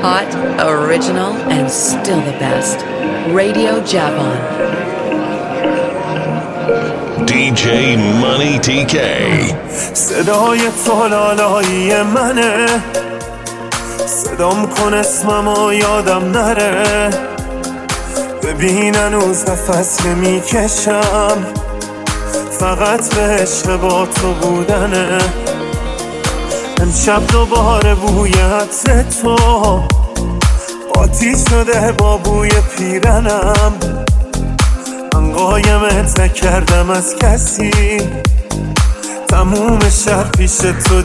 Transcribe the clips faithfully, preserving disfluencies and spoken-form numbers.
Hot, original, and still the best. Radio Javan. دی جی Money تی کی. صدای تو لالایی منه، صدام کن اسممو یادم نره. ببین هنوز نفس میکشم، فقط به عشق با تو بودنه. امشب دوباره بوی عطر تو قاطی شده با بوی پیرنم. من قایمت نکردم از کسی، تموم شب پیش تو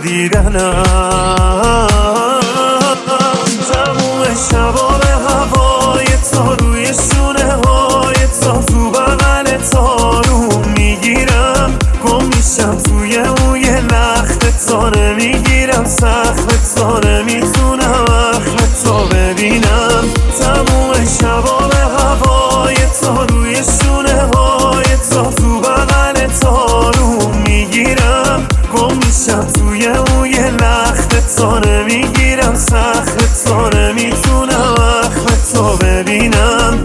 دیدنم. تموم شبا به هوای تو، روی شونه های تو، تو بغل تو رو میگیرم. گم میشم توی موی لخت تو، نمیگیرم سخت تو، نمیتونم اخت تو ببینم. تموم شبا به هوای تو، روی شونه های تو، تو بغل تو رو میگیرم. گم میشم توی موی لخت تو، نمیگیرم سخت تو، نمیتونم اخت تو ببینم.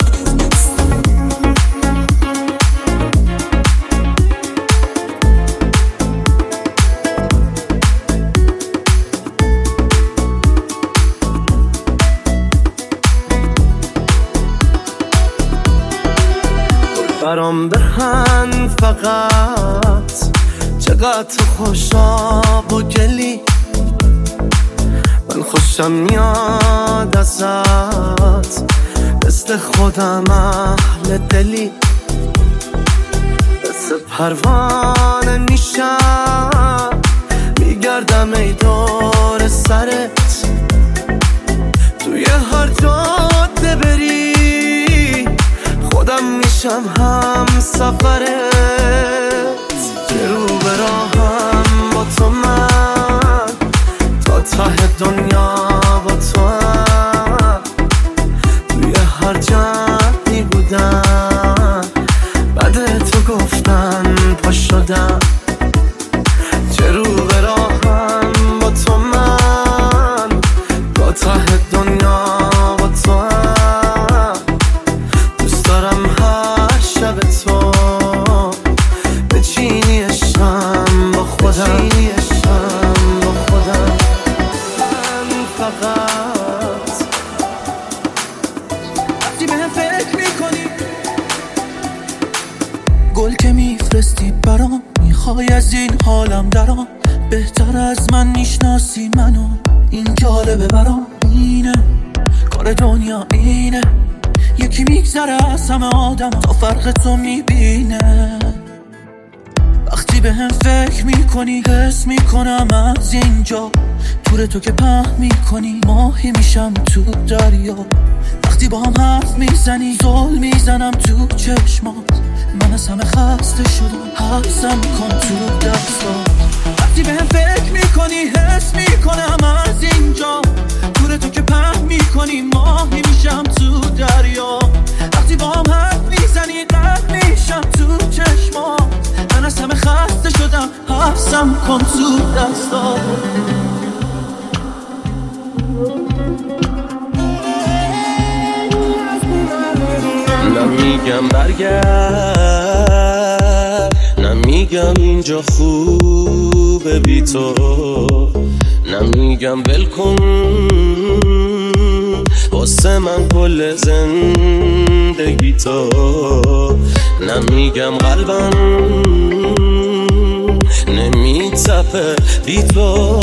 برام بهن فقط چقدر تو خوشاب و گلی. من خوشم میاد ازت، مثل خودم اهل دلی. مثل پروانه میشم، میگردم ای دور سرت. توی هر جاده بری خودم میشم هم سفرت. رو به راهم با تو، من تا ته دنیا با تو هم. توی هر جمعی بودم، بعد تو گفتن پا شدم. چه رو به راهم با تو، من تا ته دنیا با تو هم. دوست دارم هر شب تو بچینیشم با خودم، بچینیشم با خودم. من فقط وقتی بهم فکر میکنی، گل که میفرستی برام، میخوای از این حالم درام. بهتر از من میشناسی منو، این جالبه برام. اینه کار دنیا، اینه یکی میگذره از همه آدم تا فرق تو میبینه. وقتی به هم فکر میکنی، حس میکنم از اینجا تور تو که پهن میکنی، ماهی میشم تو دریا. وقتی با هم حرف میزنی، زل میزنم تو چشمات. من از همه خسته شدم، حبسم کن تو دستات. وقتی به هم فکر میکنی، حس میکنم از اینجا تور تو که پهن میکنی، ماهی میشم تو دریا. وقتی با هم حرف میزنی، قد میشم تو چشمات. من از همه خسته شدم، حبسم کن تو دستات. نمیگم برگرد، نمیگم اینجا خوبه بی تو، نمیگم ول کن واسه من کل زندگی تو. نمیگم قلبم نمیتپه بی تو،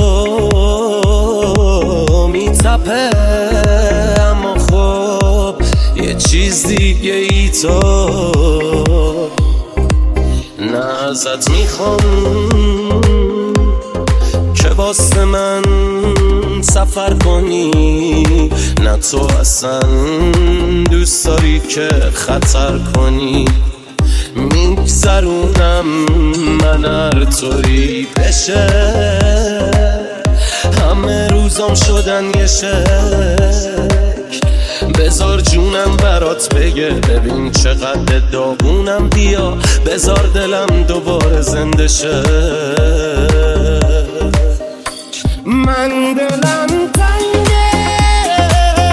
میتپه اما خب یه چیز دیگه ای تو. نه ازت میخوام که واسه من سفر کنی، نه تو اصلا دوست داری که خطر کنی. میگذرونم من هر طوری بشه، همه روزام شدن یه شکل. بذار جونم برات بگه، ببین چقدر داغونم. بیا بذار دلم دوباره زنده شه. من دلم تنگه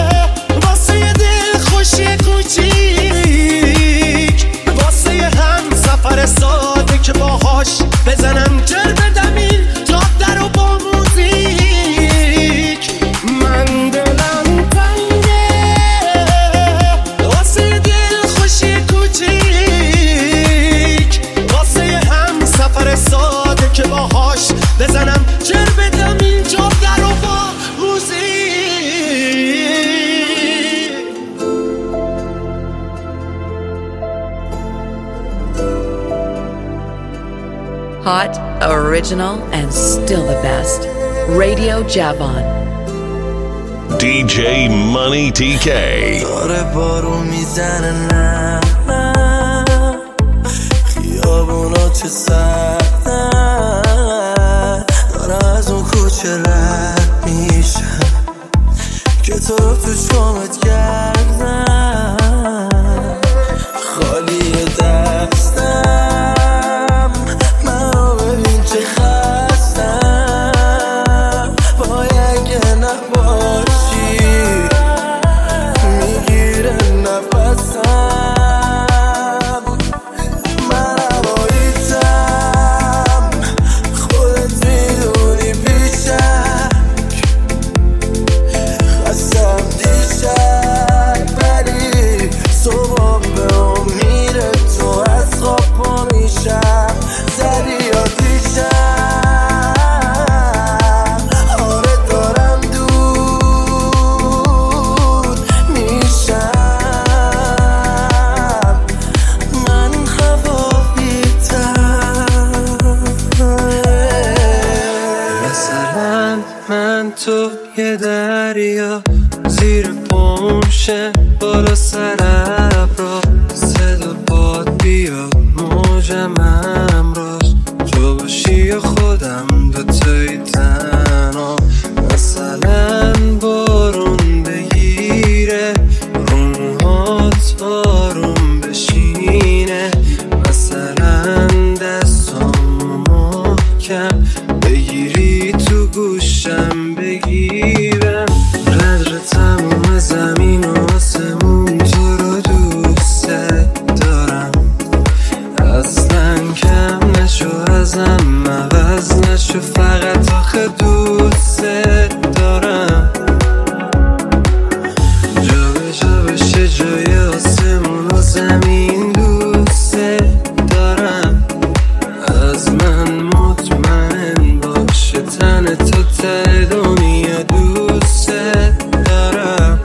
ساده که باهاش بزنم جر بدم این جاده رو با موزیک. من دلم تنگه واسه دل خوشی کوچیک، واسه هم سفر ساده که باهاش بزنم جر بدم این جاده رو با موزیک. Hot, original, and still the best. Radio Javon. دی جی Money تی کی. داره بارون میزنه نه نه، خیابونا چه سردن، داره از اون کوچه رد میشم که تو رو تو چومت کردم، خالی دستم منو ببین چه خستم، باید که نباشی میگیره نفسم، من هواییتم خودت میدونی بیشک، خستم دیشب ولی صبح به امید تو از خواب پا میشم، زدی یا دیشب آره دارم دور میشم، من خوابیدم. مثلا من تو یه دریا زیر پامشه بالا سر ابرا، صدا باد بیاد موجم امراش، تو باشی یا خودم دوتایی تنها، مثلا بارون بگیره رومهات آروم بشینه، مثلا دستامو محکم بگیری تو گوشم بگیرم، قدر تموم زمین و آسمون تو رو دوست دارم، اصلا کم نشو ازم عوض نشو، فقط آخه دوست دارم، جا به جا بشه جای آسمون و زمین دوست دارم، از من مطمئن باشه تن تو ته دنیا دوست دارم.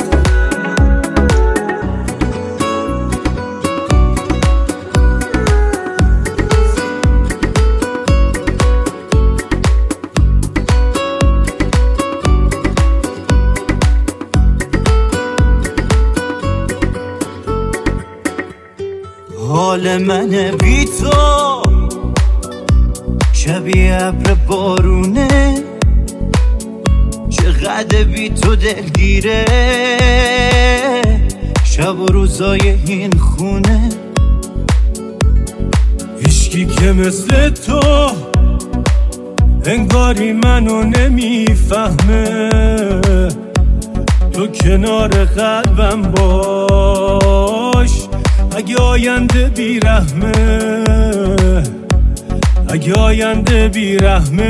حال من بی تو شبیه ابر بارونه، چقدر بی تو دلگیره، شب و روزای این خونه، هیچکی که مثل تو انگاری منو نمیفهمه، تو کنار قلبم باش اگه آینده بیرحمه، اگه آینده بیرحمه،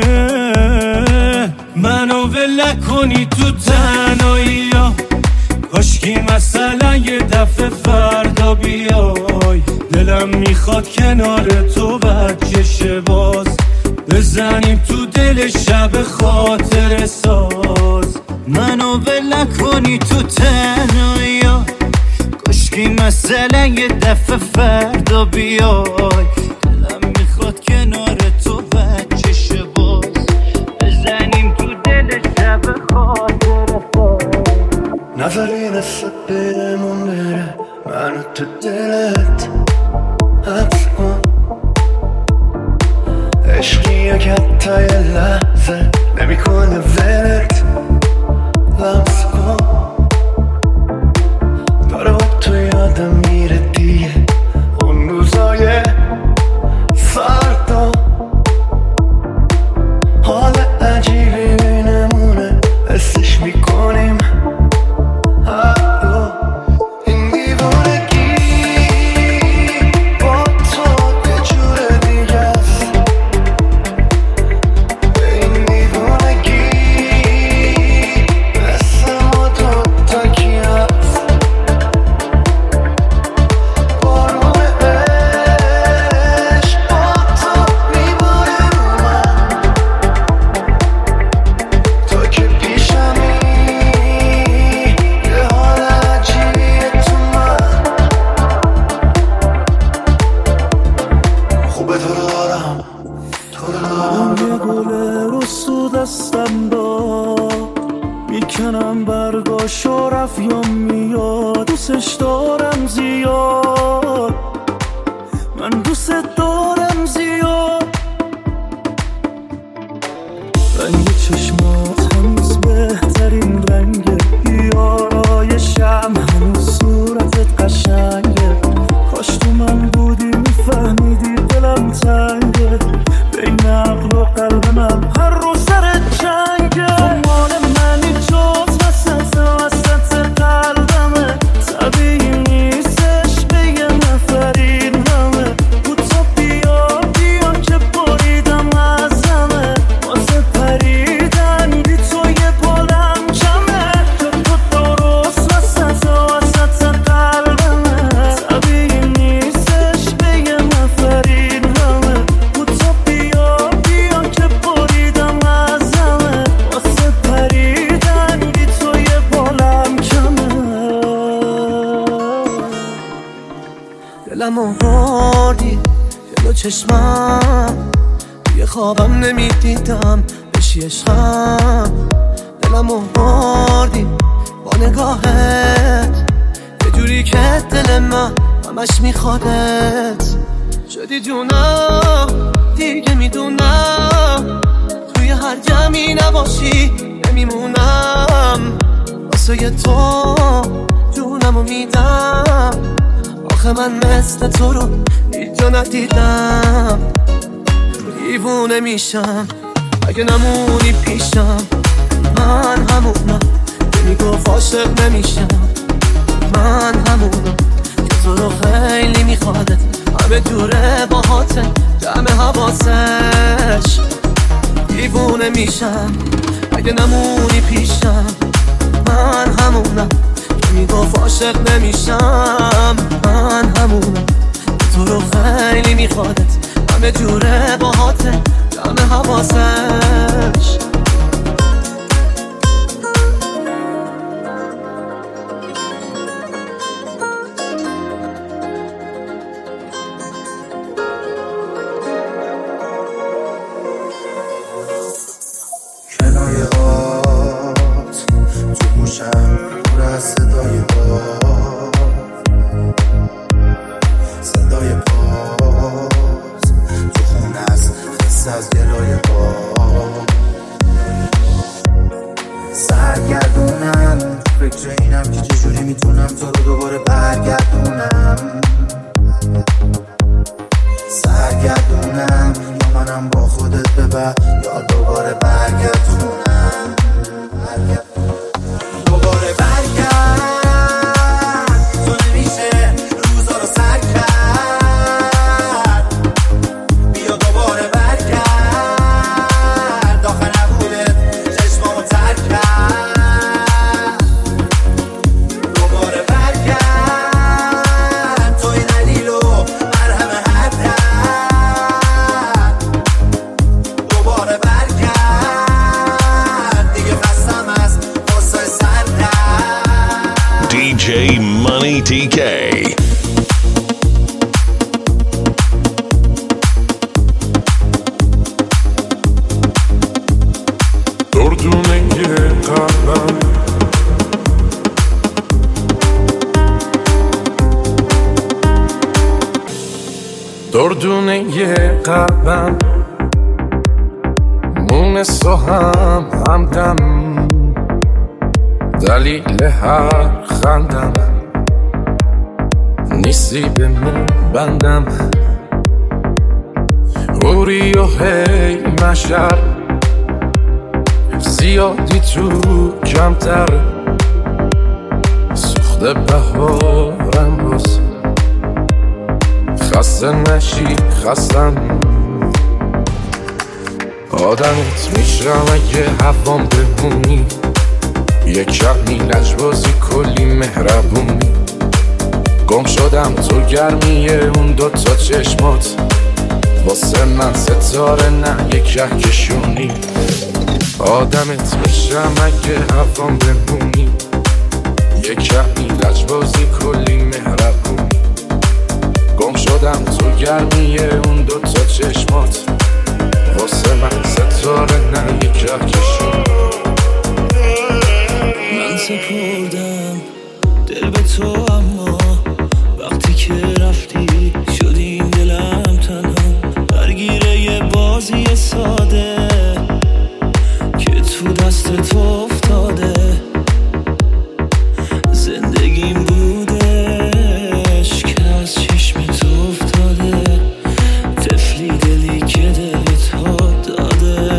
منو ول کنی تو تنهایی ها، کاشکی مثلا یه دفعه فردا بیای، دلم میخواد کنار تو بچشه باز، بزنیم تو دل شب خاطر ساز، منو ول کنی تو تنهایی ها، کاشکی مثلا یه دفعه فردا بیای، دلم میخواد کنار تو بچشه باز، بزنیم تو دل شب خاطر ساز، نظری نسبت برمون بره منو تو دلت حبس کن، عشقی که حتی یه لحظه نمی کنه ولت لمس کن، داره با تو یادم میره دیگه اون روزای فردا، حال عجیبی بینمونه حسش میکنیم این دیوانگی با تو یه جوره دارم. یه گل رسو دستم داد میکنم برگاشو رفیام میاد. دوستش دارم زیاد، من دوست دارم زیاد. رنگ چشمات هنوز بهترین رنگه، یارایشم هنوز صورتت قشنگه. کاش تو من بودی میفهمیدی دلم تنگه، بین عقل و قلب من هر رو سر جنگه. تو مال منی جز وسط وسط قلبمه، طبیعی نیستش به یه نفرین همه. تو تو بیا بیا که بریدم ازمه، واسه پریدن بی تو یه بالم کمه. که تو درست وسط وسط قلبمه، طبیعی نیستش به یه نفرین همه. تو تو بیا بیا که بریدم ازمه، واسه پریدن بی تو یه بالم کمه. دلمو بردی جلو چشمم، دیگه خوابم نمیدیدم بشی عشقم. دلمو بردی با نگاهت، یه جوری که دل من همش میخوادت. شدی جونم دیگه میدونم، توی هر جمعی نباشی نمیمونم. واسه تو جونمو میدم، آخه من مثل تو رو هیچ جا ندیدم. دیوونه میشم اگه نمونی پیشم، من همونم که میگفت عاشق نمیشم. من همونم که تو رو خیلی میخوادت، همه جوره باهاته جمع حواسش. دیوونه میشم اگه نمونی پیشم، من همونم که میگفت عاشق نمیشم. من همونم که تو رو خیلی میخوادت، همه جوره باهاته جمع حواسش. کنایه‌هات تو گوشم پر از صدای باد، صدای باز تو خونه است خسته از گلای باد. سرگردونم فکر اینم که چجوری میتونم تو رو دوباره برگردونم. سرگردونم یا منم با خودت ببر، یا دوباره برگردونم. دوباره برگرد، تو نمیشه روزا رو سر کرد. بیا دوباره برگرد، آخه نبودت چشمامو تر کرد. دوباره برگرد، توی دلیل و مرهم هر درد. دوباره برگرد، دیگه خستم از قصه سر درد. دی جی Money تی کی. دردونه قلبم دردونه قلبم مونس و هم همدم، دلیل هر خندم نیستی به من بندم. اوری و هی مشر زیادی تو کمتر، سوخته بهارم باز خسته نشی خستم. آدمت میشم اگه هوام بمونی، یه کمی لجبازی کلی مهربونی. گم شدم تو گرمیه اون دوتا چشمات، واسه من ستاره نه یه کهکشونی. آدمت میشم اگه هوام بمونی، یه کمی لجبازی کلی مهربونی. گم شدم تو گرمیه اون دوتا چشمات، واسه کهکشون. من سپردم دل به تو، اما وقتی که رفتی شد این دلم تنها درگیره یه بازی ساده که تو دست تو افتاده. زندگیم بودش که از چشم تو افتاده، طفلی دلی که دلت ها داده.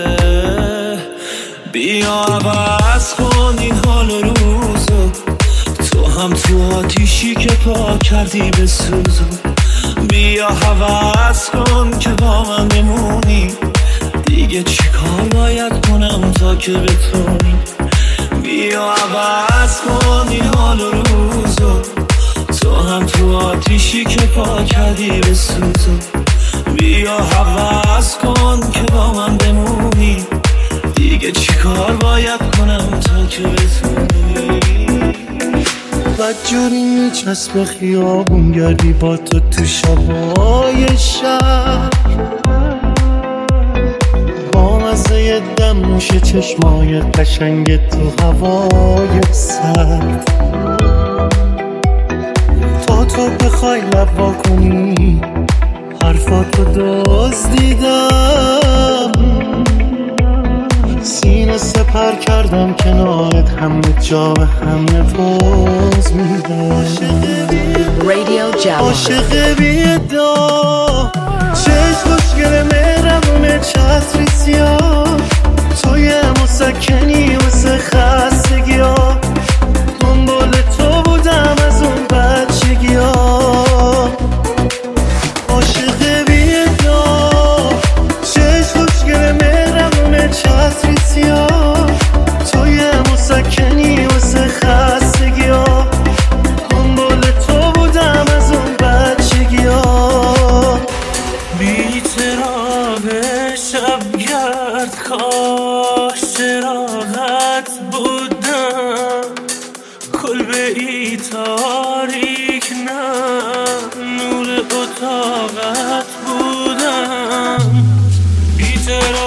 بیا عوض کن این حال و روزو، تو هم تو آتیشی که پا کردی به سوزو. بیا عوض کن که با من بمونی، دیگه چی کار باید کنم تا که بتونی. بیا عوض کن این حال و روزو، تو هم تو آتیشی که پا کردی به سوزو. بیا عوض کن که با من بمونی، دیگه چی کار باید کنم تا که بتونی. بدجوری میچسب خیابون گردی با تو تو شبای شهر، با مزه دم نوشه چشمای قشنگ تو هوای سرد. تا تو بخوای لب وا کنی حرفاتو دزدیدم، سینه سپر کردم کنارت، همه جا به همه پوز میدم. Radio Java. عاشق بی‌ادعا، چشم خوشگل مهربون چتری سیاه، توی مسکنی واسه خستگی ها، دنبال تو بودم از اون بچگی ها. عاشق بی‌ادعا، چشم خوشگل مهربون چتری سیاه، توی مسکنی واسه خستگی ها، دنبال تو بودم از اون بچگی ها. بی‌طراق شبگرد کاش چراغت بودم، کلبه ای تاریک نه نور اتاقت بودم. بی‌طراق